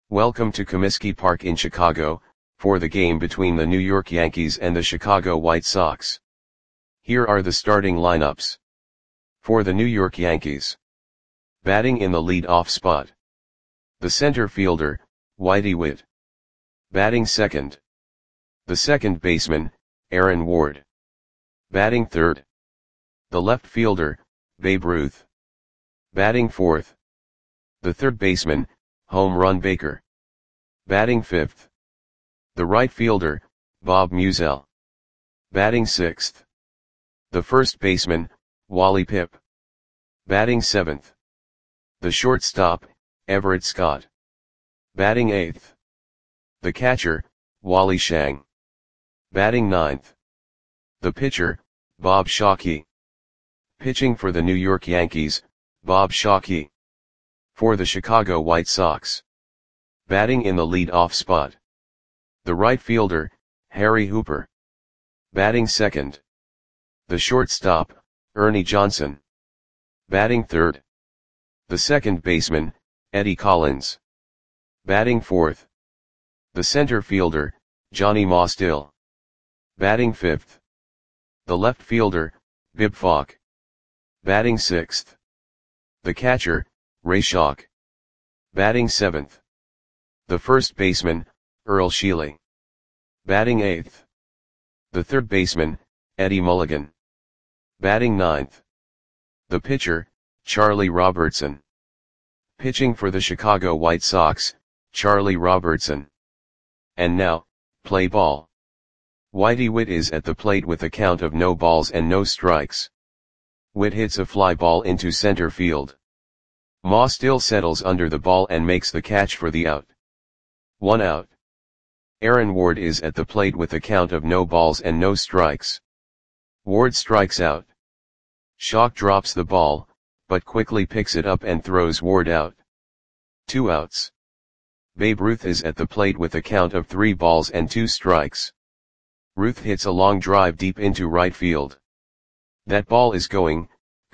Welcome to Comiskey Park in Chicago, for the game between the New York Yankees and the Chicago White Sox. Here are the starting lineups. For the New York Yankees. Batting in the lead-off spot. The center fielder, Whitey Witt. Batting second. The second baseman, Aaron Ward. Batting third. The left fielder, Babe Ruth. Batting fourth. The third baseman, Home Run Baker. Batting fifth. The right fielder, Bob Meusel. Batting sixth. The first baseman, Wally Pipp. Batting seventh. The shortstop, Everett Scott. Batting eighth. The catcher, Wally Schang. Batting ninth. The pitcher, Bob Shockey. Pitching for the New York Yankees, Bob Shockey. For the Chicago White Sox. Batting in the lead-off spot. The right fielder, Harry Hooper. Batting second. The shortstop, Ernie Johnson. Batting third. The second baseman, Eddie Collins. Batting fourth. The center fielder, Johnny Mostill. Batting fifth. The left fielder, Bib Falk. Batting sixth. The catcher, Ray Schalk. Batting seventh. The first baseman, Earl Sheely. Batting eighth. The third baseman, Eddie Mulligan. Batting ninth. The pitcher, Charlie Robertson. Pitching for the Chicago White Sox, Charlie Robertson. And now, play ball. Whitey Witt is at the plate with a count of no balls and no strikes. Witt hits a fly ball into center field. Mostill settles under the ball and makes the catch for the out. 1 out. Aaron Ward is at the plate with a count of no balls and no strikes. Ward strikes out. Schalk drops the ball, but quickly picks it up and throws Ward out. 2 outs. Babe Ruth is at the plate with a count of 3 balls and 2 strikes. Ruth hits a long drive deep into right field. That ball is gone.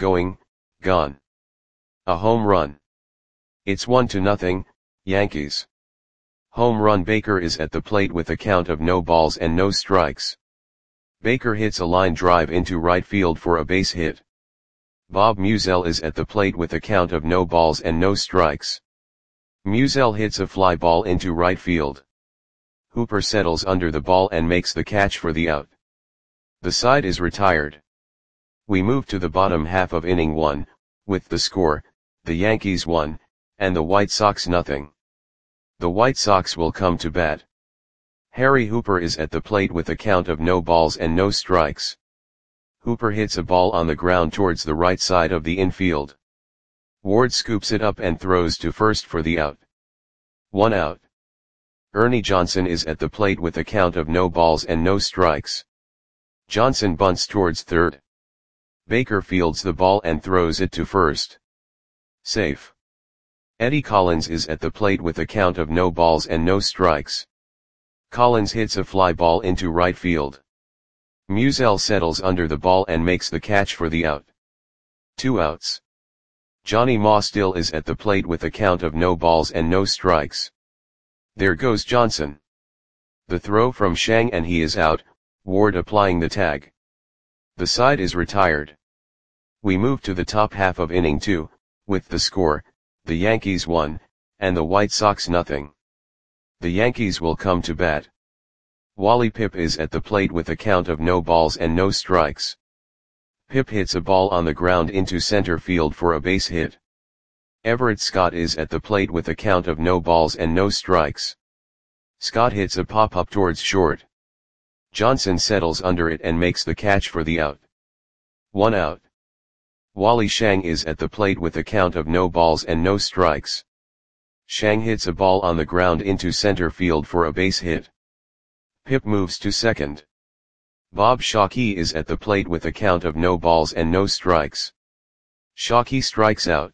A home run. It's 1-0, Yankees. Home Run Baker is at the plate with a count of no balls and no strikes. Baker hits a line drive into right field for a base hit. Bob Meusel is at the plate with a count of no balls and no strikes. Meusel hits a fly ball into right field. Hooper settles under the ball and makes the catch for the out. The side is retired. We move to the bottom half of inning 1, with the score, the Yankees 1, and the White Sox 0. The White Sox will come to bat. Harry Hooper is at the plate with a count of no balls and no strikes. Hooper hits a ball on the ground towards the right side of the infield. Ward scoops it up and throws to first for the out. 1 out. Ernie Johnson is at the plate with a count of no balls and no strikes. Johnson bunts towards third. Baker fields the ball and throws it to first. Safe. Eddie Collins is at the plate with a count of no balls and no strikes. Collins hits a fly ball into right field. Meusel settles under the ball and makes the catch for the out. 2 outs. Johnny Mostill is at the plate with a count of no balls and no strikes. There goes Johnson. The throw from Schang and he is out, Ward applying the tag. The side is retired. We move to the top half of inning 2, with the score, the Yankees 1, and the White Sox 0. The Yankees will come to bat. Wally Pipp is at the plate with a count of no balls and no strikes. Pipp hits a ball on the ground into center field for a base hit. Everett Scott is at the plate with a count of no balls and no strikes. Scott hits a pop-up towards short. Johnson settles under it and makes the catch for the out. 1 out. Wally Schang is at the plate with a count of no balls and no strikes. Schang hits a ball on the ground into center field for a base hit. Pipp moves to second. Bob Shockey is at the plate with a count of no balls and no strikes. Shockey strikes out.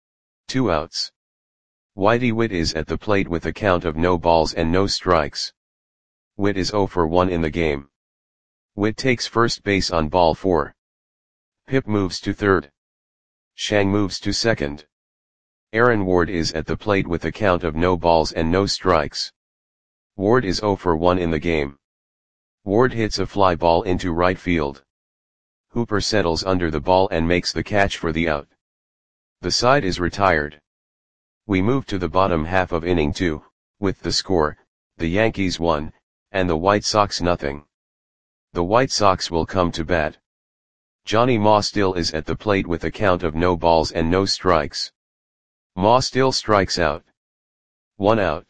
2 outs. Whitey Witt is at the plate with a count of no balls and no strikes. Witt is 0 for 1 in the game. Witt takes first base on ball 4. Pipp moves to third. Schang moves to second. Aaron Ward is at the plate with a count of no balls and no strikes. Ward is 0 for 1 in the game. Ward hits a fly ball into right field. Hooper settles under the ball and makes the catch for the out. The side is retired. We move to the bottom half of inning 2, with the score, the Yankees 1, and the White Sox nothing. The White Sox will come to bat. Johnny Ma still is at the plate with a count of no balls and no strikes. Ma still strikes out. 1 out.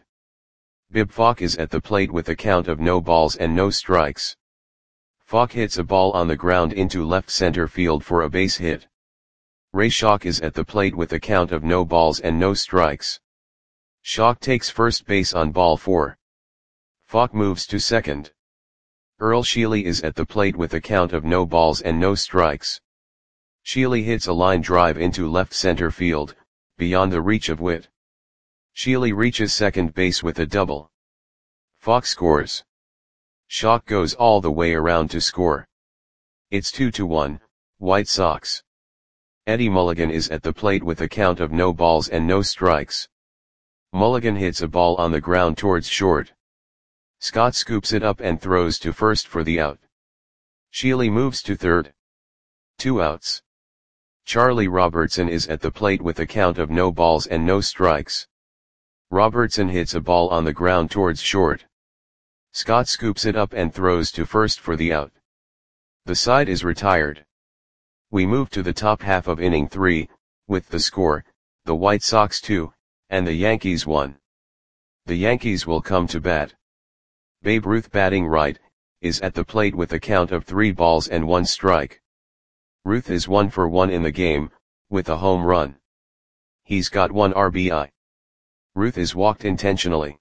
Bib Falk is at the plate with a count of no balls and no strikes. Falk hits a ball on the ground into left center field for a base hit. Ray Schalk is at the plate with a count of no balls and no strikes. Schalk takes first base on ball 4. Falk moves to second. Earl Sheely is at the plate with a count of no balls and no strikes. Sheely hits a line drive into left center field, beyond the reach of Witt. Sheely reaches second base with a double. Falk scores. Schalk goes all the way around to score. It's 2-1, White Sox. Eddie Mulligan is at the plate with a count of no balls and no strikes. Mulligan hits a ball on the ground towards short. Scott scoops it up and throws to first for the out. Sheely moves to third. 2 outs. Charlie Robertson is at the plate with a count of no balls and no strikes. Robertson hits a ball on the ground towards short. Scott scoops it up and throws to first for the out. The side is retired. We move to the top half of inning 3, with the score, the White Sox 2, and the Yankees 1. The Yankees will come to bat. Babe Ruth, batting right, is at the plate with a count of 3 balls and 1 strike. Ruth is 1 for 1 in the game, with a home run. He's got 1 RBI. Ruth is walked intentionally.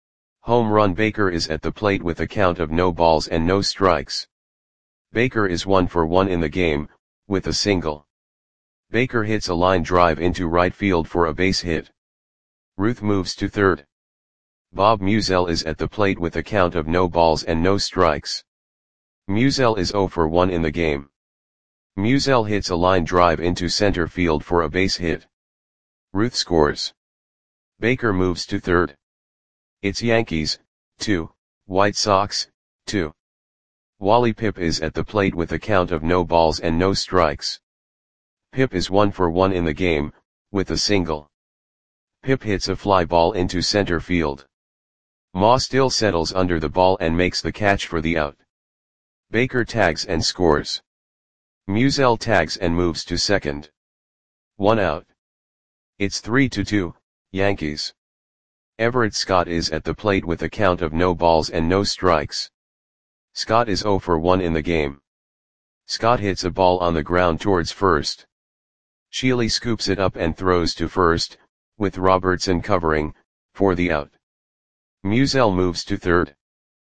Home run. Baker is at the plate with a count of no balls and no strikes. Baker is 1 for 1 in the game, with a single. Baker hits a line drive into right field for a base hit. Ruth moves to third. Bob Musial is at the plate with a count of no balls and no strikes. Musial is 0 for 1 in the game. Musial hits a line drive into center field for a base hit. Ruth scores. Baker moves to third. It's Yankees, 2, White Sox, 2. Wally Pipp is at the plate with a count of no balls and no strikes. Pipp is 1 for 1 in the game, with a single. Pipp hits a fly ball into center field. Ma still settles under the ball and makes the catch for the out. Baker tags and scores. Musial tags and moves to second. 1 out. It's 3-2, Yankees. Everett Scott is at the plate with a count of no balls and no strikes. Scott is 0 for 1 in the game. Scott hits a ball on the ground towards first. Sheely scoops it up and throws to first, with Robertson covering, for the out. Musial moves to third.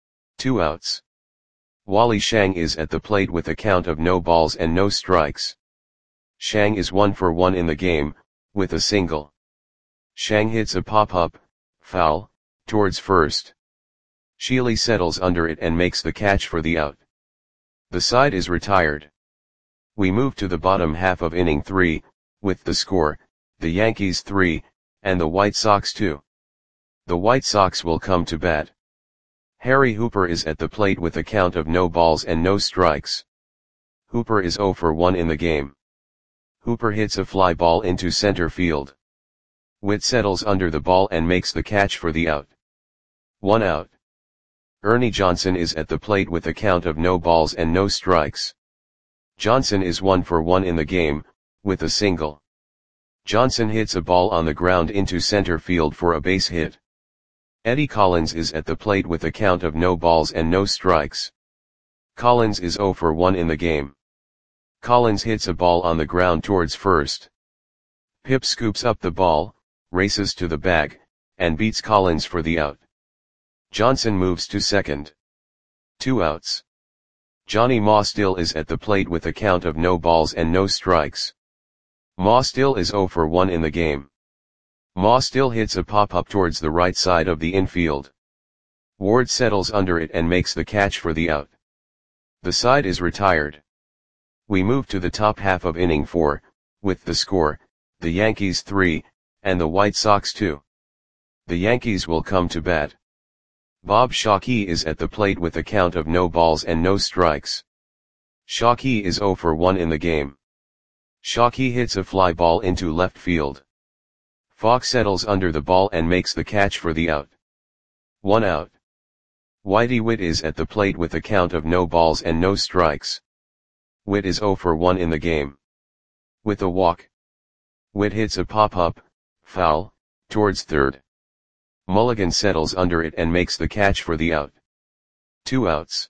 2 outs. Wally Shang is at the plate with a count of no balls and no strikes. Shang is 1 for 1 in the game, with a single. Shang hits a pop-up, foul, towards first. Sheely settles under it and makes the catch for the out. The side is retired. We move to the bottom half of inning 3, with the score, the Yankees 3, and the White Sox 2. The White Sox will come to bat. Harry Hooper is at the plate with a count of no balls and no strikes. Hooper is 0 for 1 in the game. Hooper hits a fly ball into center field. Witt settles under the ball and makes the catch for the out. 1 out. Ernie Johnson is at the plate with a count of no balls and no strikes. Johnson is 1 for 1 in the game, with a single. Johnson hits a ball on the ground into center field for a base hit. Eddie Collins is at the plate with a count of no balls and no strikes. Collins is 0 for 1 in the game. Collins hits a ball on the ground towards first. Pipp scoops up the ball, races to the bag, and beats Collins for the out. Johnson moves to second. 2 outs. Johnny Ma still is at the plate with a count of no balls and no strikes. Ma still is 0 for 1 in the game. Ma still hits a pop-up towards the right side of the infield. Ward settles under it and makes the catch for the out. The side is retired. We move to the top half of inning 4, with the score, the Yankees 3, and the White Sox too. The Yankees will come to bat. Bob Shockey is at the plate with a count of no balls and no strikes. Shockey is 0 for 1 in the game. Shockey hits a fly ball into left field. Falk settles under the ball and makes the catch for the out. 1 out. Whitey Witt is at the plate with a count of no balls and no strikes. Witt is 0 for 1 in the game. With a walk, Witt hits a pop-up, foul, towards third. Mulligan settles under it and makes the catch for the out. 2 outs.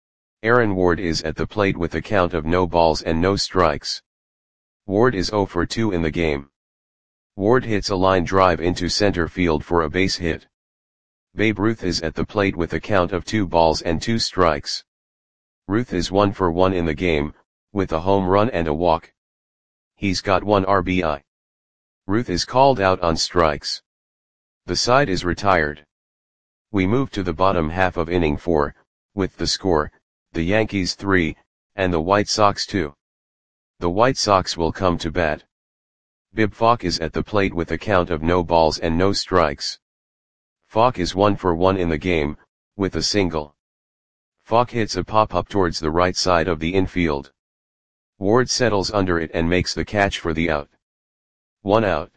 Aaron Ward is at the plate with a count of no balls and no strikes. Ward is 0 for 2 in the game. Ward hits a line drive into center field for a base hit. Babe Ruth is at the plate with a count of 2 balls and 2 strikes. Ruth is 1 for 1 in the game, with a home run and a walk. He's got 1 RBI. Ruth is called out on strikes. The side is retired. We move to the bottom half of inning 4, with the score, the Yankees 3, and the White Sox 2. The White Sox will come to bat. Bib Falk is at the plate with a count of no balls and no strikes. Falk is 1 for 1 in the game, with a single. Falk hits a pop-up towards the right side of the infield. Ward settles under it and makes the catch for the out. 1 out.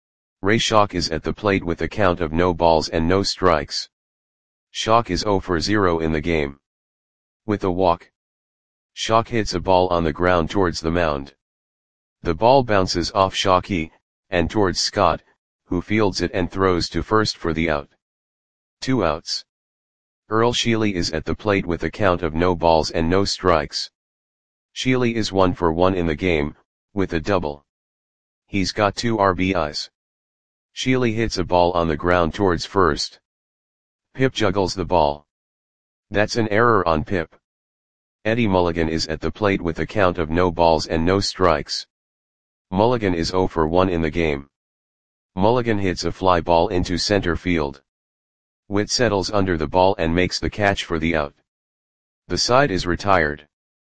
Ray Schalk is at the plate with a count of no balls and no strikes. Schalk is 0 for 0 in the game. With a walk, Schalk hits a ball on the ground towards the mound. The ball bounces off Shockey, and towards Scott, who fields it and throws to first for the out. 2 outs. Earl Sheely is at the plate with a count of no balls and no strikes. Sheely is 1 for 1 in the game, with a double. He's got 2 RBIs. Sheely hits a ball on the ground towards first. Pip juggles the ball. That's an error on Pip. Eddie Mulligan is at the plate with a count of no balls and no strikes. Mulligan is 0 for 1 in the game. Mulligan hits a fly ball into center field. Witt settles under the ball and makes the catch for the out. The side is retired.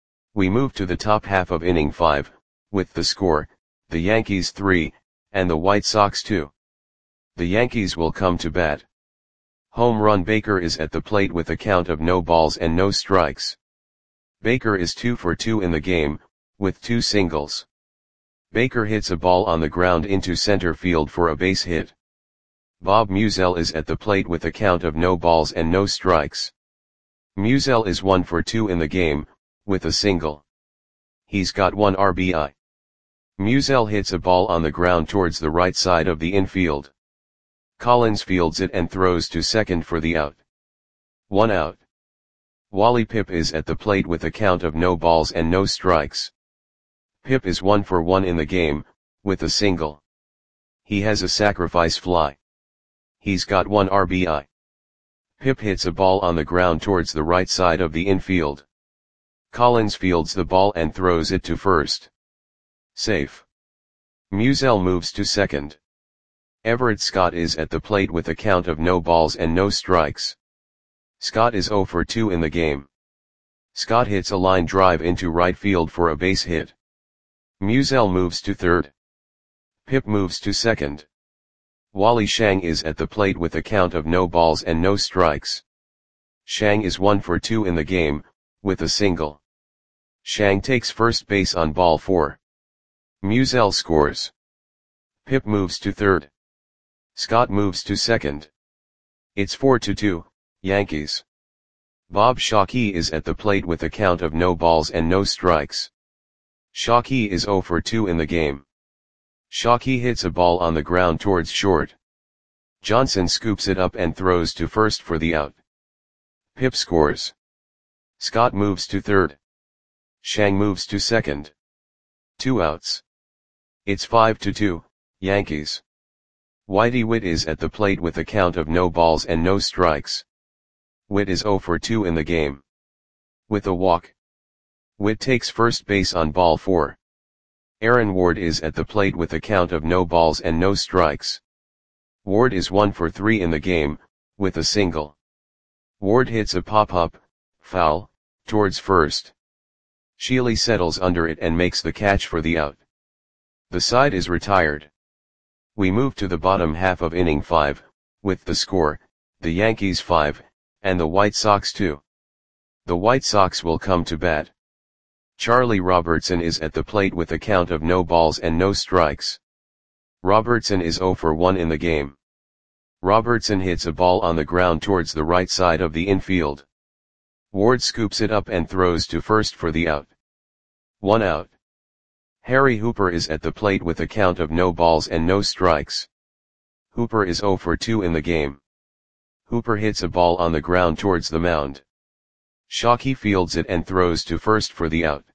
We move to the top half of inning 5, with the score, the Yankees 3, and the White Sox 2. The Yankees will come to bat. Home run Baker is at the plate with a count of no balls and no strikes. Baker is 2 for 2 in the game, with 2 singles. Baker hits a ball on the ground into center field for a base hit. Bob Musial is at the plate with a count of no balls and no strikes. Musial is 1 for 2 in the game, with a single. He's got 1 RBI. Musial hits a ball on the ground towards the right side of the infield. Collins fields it and throws to second for the out. 1 out. Wally Pipp is at the plate with a count of no balls and no strikes. Pipp is 1 for 1 in the game, with a single. He has a sacrifice fly. He's got 1 RBI. Pipp hits a ball on the ground towards the right side of the infield. Collins fields the ball and throws it to first. Safe. Musial moves to second. Everett Scott is at the plate with a count of no balls and no strikes. Scott is 0 for 2 in the game. Scott hits a line drive into right field for a base hit. Musial moves to third. Pipp moves to second. Wally Shang is at the plate with a count of no balls and no strikes. Shang is 1 for 2 in the game, with a single. Shang takes first base on ball 4. Musial scores. Pipp moves to third. Scott moves to second. It's 4-2, Yankees. Bob Shockey is at the plate with a count of no balls and no strikes. Shockey is 0 for 2 in the game. Shockey hits a ball on the ground towards short. Johnson scoops it up and throws to first for the out. Pipp scores. Scott moves to third. Shang moves to second. 2 outs. It's 5-2, Yankees. Whitey Witt is at the plate with a count of no balls and no strikes. Witt is 0 for 2 in the game. With a walk, Witt takes first base on ball 4. Aaron Ward is at the plate with a count of no balls and no strikes. Ward is 1 for 3 in the game, with a single. Ward hits a pop-up, foul, towards first. Sheely settles under it and makes the catch for the out. The side is retired. We move to the bottom half of inning 5, with the score, the Yankees 5, and the White Sox 2. The White Sox will come to bat. Charlie Robertson is at the plate with a count of no balls and no strikes. Robertson is 0 for 1 in the game. Robertson hits a ball on the ground towards the right side of the infield. Ward scoops it up and throws to first for the out. 1 out. Harry Hooper is at the plate with a count of no balls and no strikes. Hooper is 0 for 2 in the game. Hooper hits a ball on the ground towards the mound. Shockey fields it and throws to first for the out.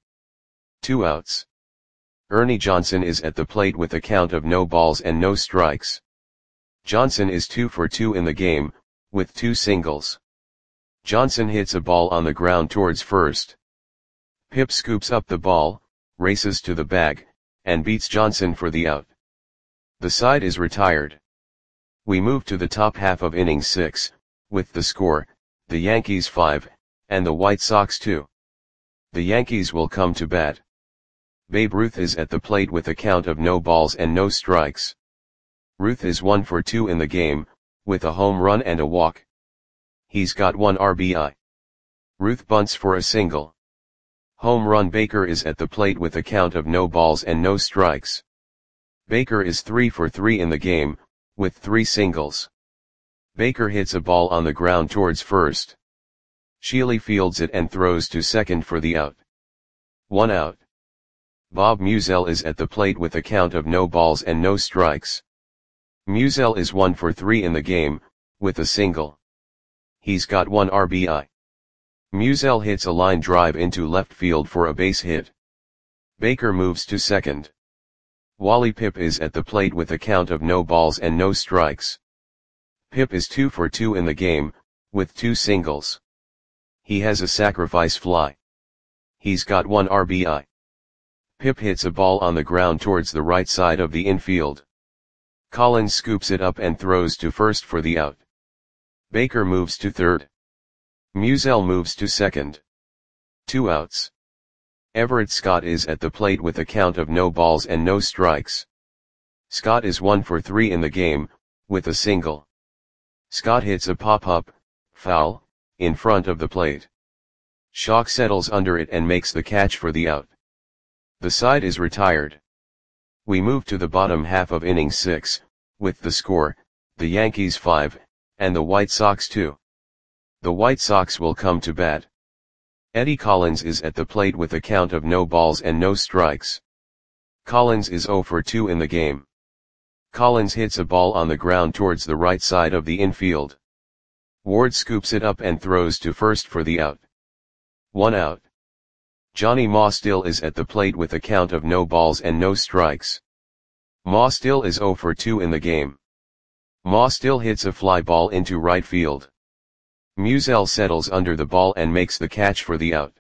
2 outs. Ernie Johnson is at the plate with a count of no balls and no strikes. Johnson is 2 for 2 in the game, with 2 singles. Johnson hits a ball on the ground towards first. Pip scoops up the ball, races to the bag, and beats Johnson for the out. The side is retired. We move to the top half of inning 6, with the score, the Yankees 5, and the White Sox 2. The Yankees will come to bat. Babe Ruth is at the plate with a count of no balls and no strikes. Ruth is 1 for 2 in the game, with a home run and a walk. He's got 1 RBI. Ruth bunts for a single. Home run Baker is at the plate with a count of no balls and no strikes. Baker is 3 for 3 in the game, with 3 singles. Baker hits a ball on the ground towards first. Shealy fields it and throws to second for the out. 1 out. Bob Musial is at the plate with a count of no balls and no strikes. Musial is 1 for 3 in the game, with a single. He's got 1 RBI. Musial hits a line drive into left field for a base hit. Baker moves to second. Wally Pipp is at the plate with a count of no balls and no strikes. Pipp is 2 for 2 in the game, with 2 singles. He has a sacrifice fly. He's got 1 RBI. Pipp hits a ball on the ground towards the right side of the infield. Collins scoops it up and throws to first for the out. Baker moves to third. Musial moves to second. 2 outs. Everett Scott is at the plate with a count of no balls and no strikes. Scott is 1 for 3 in the game, with a single. Scott hits a pop-up, foul, in front of the plate. Schock settles under it and makes the catch for the out. The side is retired. We move to the bottom half of inning 6, with the score, the Yankees 5, and the White Sox 2. The White Sox will come to bat. Eddie Collins is at the plate with a count of no balls and no strikes. Collins is 0 for 2 in the game. Collins hits a ball on the ground towards the right side of the infield. Ward scoops it up and throws to first for the out. 1 out. Johnny Maustill is at the plate with a count of no balls and no strikes. Maustill is 0 for 2 in the game. Maustill hits a fly ball into right field. Musial settles under the ball and makes the catch for the out.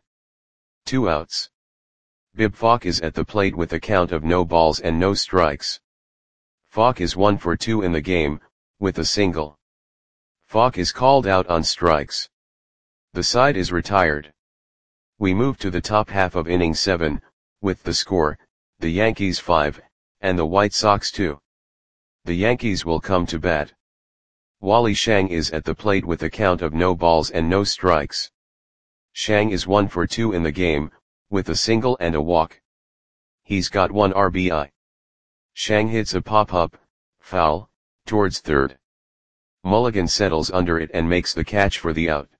2 outs. Bib Falk is at the plate with a count of no balls and no strikes. Falk is 1 for 2 in the game, with a single. Falk is called out on strikes. The side is retired. We move to the top half of inning 7, with the score, the Yankees 5, and the White Sox 2. The Yankees will come to bat. Wally Shang is at the plate with a count of no balls and no strikes. Shang is 1 for 2 in the game, with a single and a walk. He's got 1 RBI. Shang hits a pop-up, foul, towards third. Mulligan settles under it and makes the catch for the out.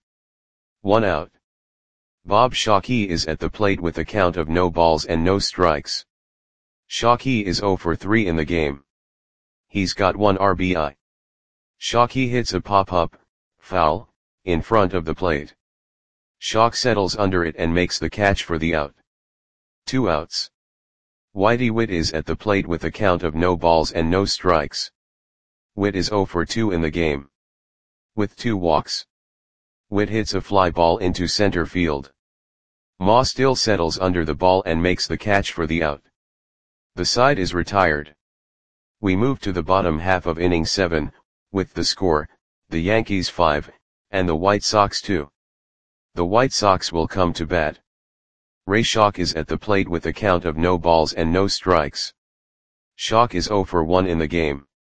1 out. Bob Shockey is at the plate with a count of no balls and no strikes. Shockey is 0 for 3 in the game. He's got 1 RBI. Shockey hits a pop-up, foul, in front of the plate. Schock settles under it and makes the catch for the out. 2 outs. Whitey Witt is at the plate with a count of no balls and no strikes. Witt is 0 for 2 in the game. With 2 walks. Witt hits a fly ball into center field. Maustill settles under the ball and makes the catch for the out. The side is retired. We move to the bottom half of inning 7, with the score, the Yankees 5, and the White Sox 2. The White Sox will come to bat. Ray Schock is at the plate with a count of no balls and no strikes. Schock is 0 for 1 in the game.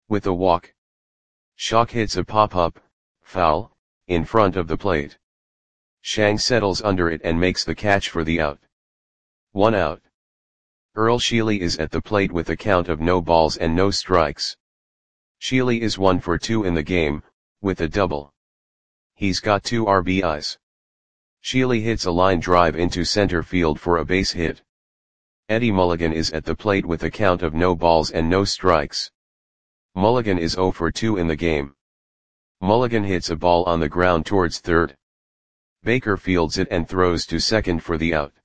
with a walk. Schock hits a pop-up, foul, in front of the plate. Shang settles under it and makes the catch for the out. 1 out. Earl Sheely is at the plate with a count of no balls and no strikes. Sheely is 1 for 2 in the game, with a double. He's got 2 RBIs. Sheely hits a line drive into center field for a base hit. Eddie Mulligan is at the plate with a count of no balls and no strikes. Mulligan is 0 for 2 in the game. Mulligan hits a ball on the ground towards third. Baker fields it and throws to second for the out.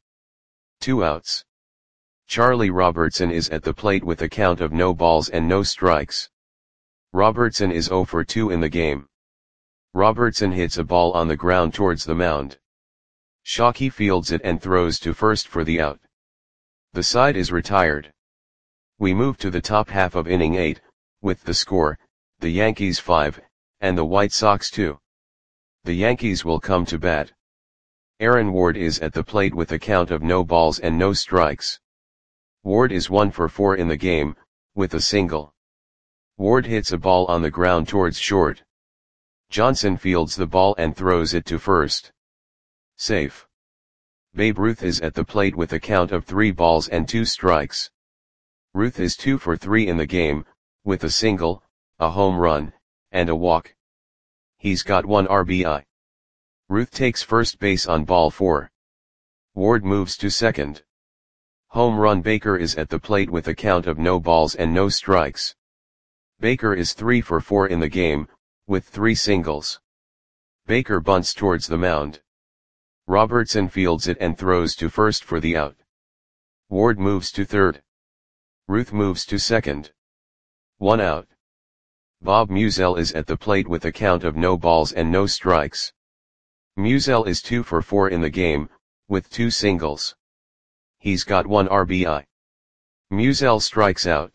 2 outs. Charlie Robertson is at the plate with a count of no balls and no strikes. Robertson is 0 for 2 in the game. Robertson hits a ball on the ground towards the mound. Shockey fields it and throws to first for the out. The side is retired. We move to the top half of inning 8, with the score, the Yankees 5, and the White Sox 2. The Yankees will come to bat. Aaron Ward is at the plate with a count of no balls and no strikes. Ward is 1 for 4 in the game, with a single. Ward hits a ball on the ground towards short. Johnson fields the ball and throws it to first. Safe. Babe Ruth is at the plate with a count of 3 balls and 2 strikes. Ruth is 2 for 3 in the game, with a single, a home run, and a walk. He's got 1 RBI. Ruth takes first base on ball 4. Ward moves to second. Home run. Baker is at the plate with a count of no balls and no strikes. Baker is 3 for 4 in the game, with 3 singles. Baker bunts towards the mound. Robertson fields it and throws to first for the out. Ward moves to third. Ruth moves to second. 1 out. Bob Musial is at the plate with a count of no balls and no strikes. Musial is 2 for 4 in the game, with 2 singles. He's got 1 RBI. Musial strikes out.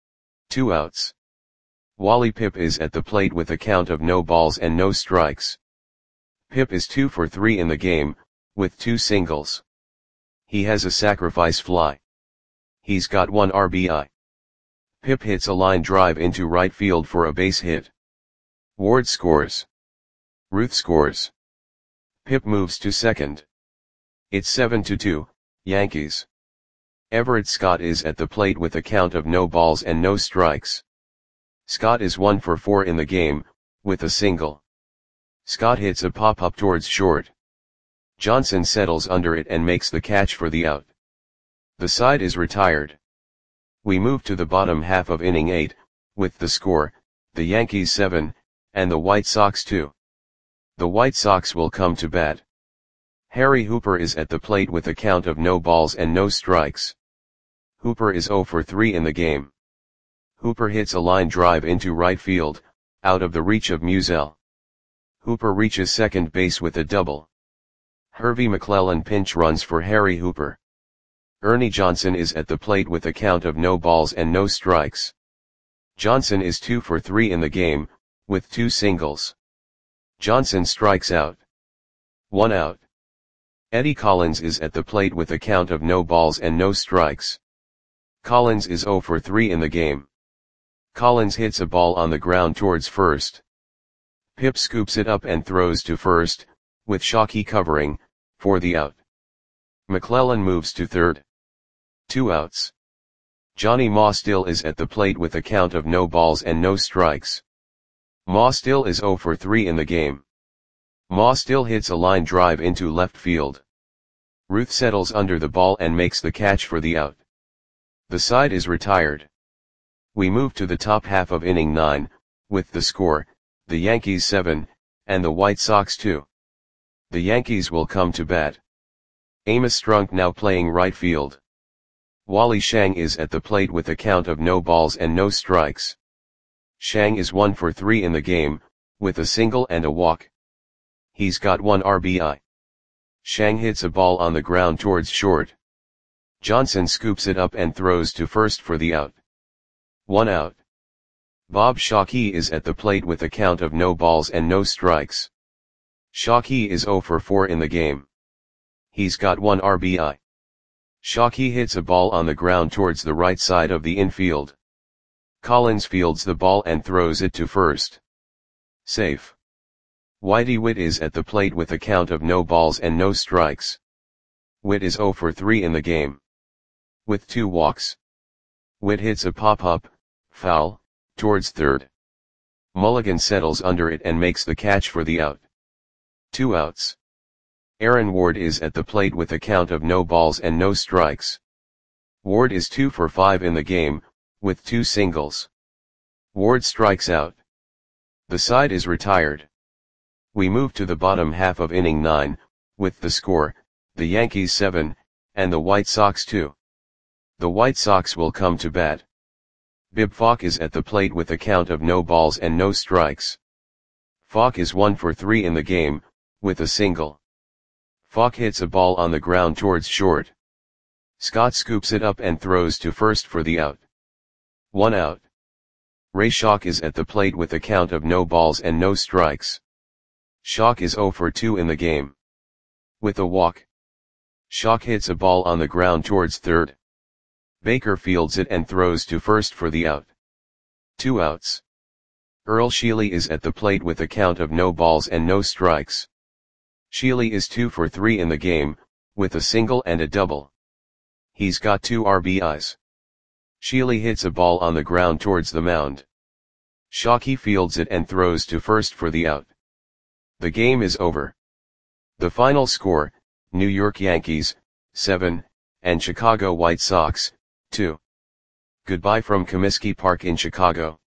2 outs. Wally Pipp is at the plate with a count of no balls and no strikes. Pipp is 2 for 3 in the game, with 2 singles. He has a sacrifice fly. He's got 1 RBI. Pipp hits a line drive into right field for a base hit. Ward scores. Ruth scores. Pipp moves to second. It's 7-2, Yankees. Everett Scott is at the plate with a count of no balls and no strikes. Scott is 1 for 4 in the game, with a single. Scott hits a pop-up towards short. Johnson settles under it and makes the catch for the out. The side is retired. We move to the bottom half of inning 8, with the score, the Yankees 7, and the White Sox 2. The White Sox will come to bat. Harry Hooper is at the plate with a count of no balls and no strikes. Hooper is 0 for 3 in the game. Hooper hits a line drive into right field, out of the reach of Musial. Hooper reaches second base with a double. Hervey McClellan pinch runs for Harry Hooper. Ernie Johnson is at the plate with a count of no balls and no strikes. Johnson is 2 for 3 in the game, with 2 singles. Johnson strikes out. 1 out. Eddie Collins is at the plate with a count of no balls and no strikes. Collins is 0 for 3 in the game. Collins hits a ball on the ground towards first. Pipp scoops it up and throws to first, with Shockey covering, for the out. McClellan moves to third. 2 outs. Johnny Maw still is at the plate with a count of no balls and no strikes. Maw still is 0 for 3 in the game. Maw still hits a line drive into left field. Ruth settles under the ball and makes the catch for the out. The side is retired. We move to the top half of inning 9, with the score, the Yankees 7, and the White Sox 2. The Yankees will come to bat. Amos Strunk now playing right field. Wally Shang is at the plate with a count of no balls and no strikes. Shang is 1 for 3 in the game, with a single and a walk. He's got 1 RBI. Shang hits a ball on the ground towards short. Johnson scoops it up and throws to first for the out. 1 out. Bob Shockey is at the plate with a count of no balls and no strikes. Shockey is 0 for 4 in the game. He's got 1 RBI. Shockey hits a ball on the ground towards the right side of the infield. Collins fields the ball and throws it to first. Safe. Whitey Witt is at the plate with a count of no balls and no strikes. Witt is 0 for 3 in the game. With 2 walks. Witt hits a pop-up, foul, towards third. Mulligan settles under it and makes the catch for the out. 2 outs. Aaron Ward is at the plate with a count of no balls and no strikes. Ward is 2 for 5 in the game, with 2 singles. Ward strikes out. The side is retired. We move to the bottom half of inning 9, with the score, the Yankees 7, and the White Sox 2. The White Sox will come to bat. Bib Falk is at the plate with a count of no balls and no strikes. Falk is 1 for 3 in the game, with a single. Falk hits a ball on the ground towards short. Scott scoops it up and throws to first for the out. 1 out. Ray Schalk is at the plate with a count of no balls and no strikes. Schalk is 0 for 2 in the game. With a walk. Schalk hits a ball on the ground towards third. Baker fields it and throws to first for the out. 2 outs. Earl Sheely is at the plate with a count of no balls and no strikes. Sheely is 2 for 3 in the game, with a single and a double. He's got 2 RBIs. Sheely hits a ball on the ground towards the mound. Shockey fields it and throws to first for the out. The game is over. The final score, New York Yankees, 7, and Chicago White Sox, 2. Goodbye from Comiskey Park in Chicago.